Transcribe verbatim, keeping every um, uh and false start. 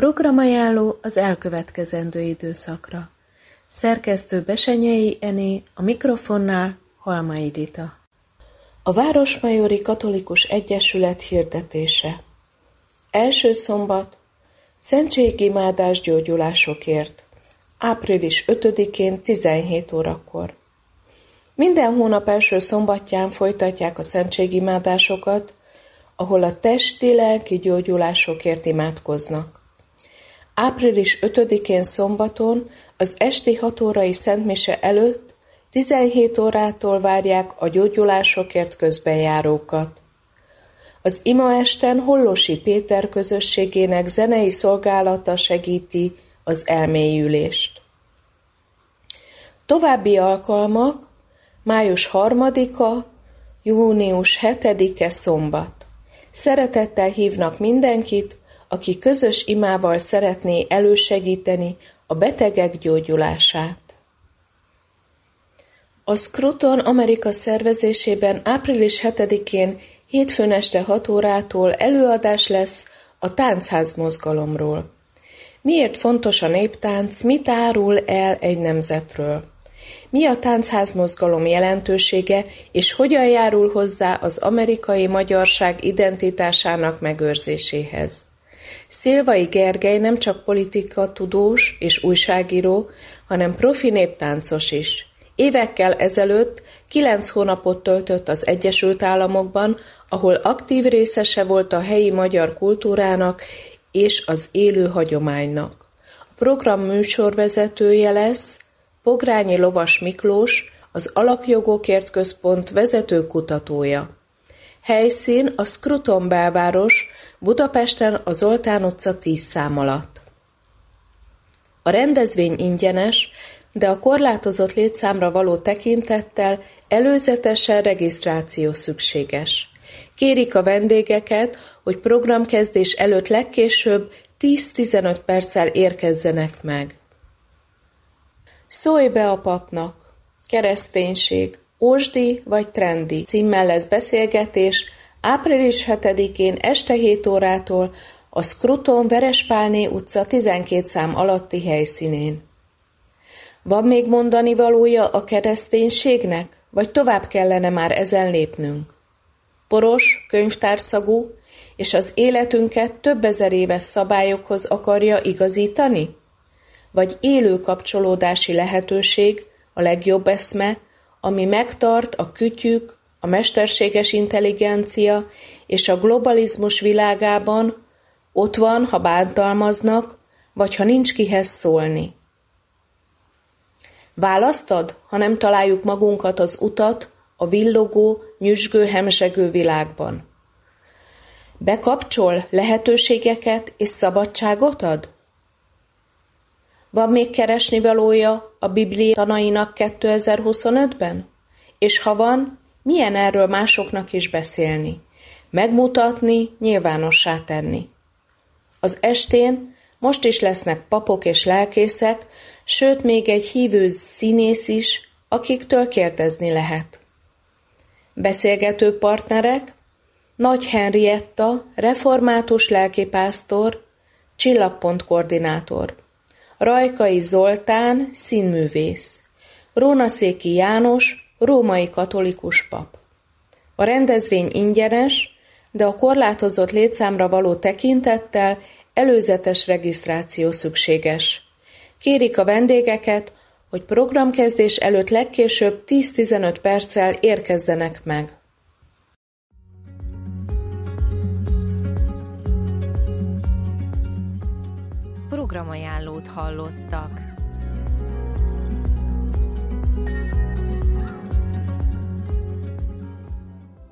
Programajánló az elkövetkezendő időszakra. Szerkesztő Besenyei Ené, a mikrofonnál Halmai Rita. A Városmajori Katolikus Egyesület hirdetése. Első szombat, szentségimádás gyógyulásokért. április ötödikén tizenhét órakor. Minden hónap első szombatján folytatják a szentségimádásokat, ahol a testi-lelki gyógyulásokért imádkoznak. április ötödikén szombaton az esti hat órai szentmise előtt tizenhét órától várják a gyógyulásokért közbenjárókat. Az imaesten Hollosi Péter közösségének zenei szolgálata segíti az elmélyülést. További alkalmak május harmadika, június hetedike szombat. Szeretettel hívnak mindenkit, aki közös imával szeretné elősegíteni a betegek gyógyulását. A Scruton Amerika szervezésében április hetedikén hétfőn este hat órától előadás lesz a táncház mozgalomról. Miért fontos a néptánc, mit árul el egy nemzetről? Mi a táncház mozgalom jelentősége, és hogyan járul hozzá az amerikai magyarság identitásának megőrzéséhez? Szilvai Gergely nem csak politikatudós és újságíró, hanem profi néptáncos is. Évekkel ezelőtt kilenc hónapot töltött az Egyesült Államokban, ahol aktív részese volt a helyi magyar kultúrának és az élő hagyománynak. A program műsorvezetője lesz Pogrányi Lovas Miklós, az Alapjogokért Központ vezető kutatója. Helyszín a Scruton belváros, Budapesten a Zoltán utca tíz szám alatt. A rendezvény ingyenes, de a korlátozott létszámra való tekintettel előzetesen regisztráció szükséges. Kérik a vendégeket, hogy programkezdés előtt legkésőbb tíz-tizenöt perccel érkezzenek meg. Szólj be a papnak! Kereszténység, ósdi vagy trendi címmel lesz beszélgetés április hetedikén este hét órától a Scruton Verespálné utca tizenkét szám alatti helyszínén. Van még mondani valója a kereszténységnek, vagy tovább kellene már ezen lépnünk? Poros, könyvtárszagú, és az életünket több ezer éves szabályokhoz akarja igazítani? Vagy élő kapcsolódási lehetőség, a legjobb eszme, ami megtart a kütyük, a mesterséges intelligencia és a globalizmus világában, ott van, ha bántalmaznak, vagy ha nincs kihez szólni. Választad, ha nem találjuk magunkat az utat a villogó, nyüzsgő, hemzsegő világban? Bekapcsol, lehetőségeket és szabadságot ad? Van még keresnivalója a Biblia tanainak kétezer-huszonötben? És ha van, milyen erről másoknak is beszélni, megmutatni, nyilvánossá tenni? Az estén most is lesznek papok és lelkészek, sőt még egy hívő színész is, akiktől kérdezni lehet. Beszélgető partnerek: Nagy Henrietta, református lelkipásztor, Csillagpont koordinátor, Rajkai Zoltán, színművész, Rónaszéki János, római katolikus pap. A rendezvény ingyenes, de a korlátozott létszámra való tekintettel előzetes regisztráció szükséges. Kérik a vendégeket, hogy programkezdés előtt legkésőbb tíz-tizenöt perccel érkezzenek meg. Programajánlót hallottak.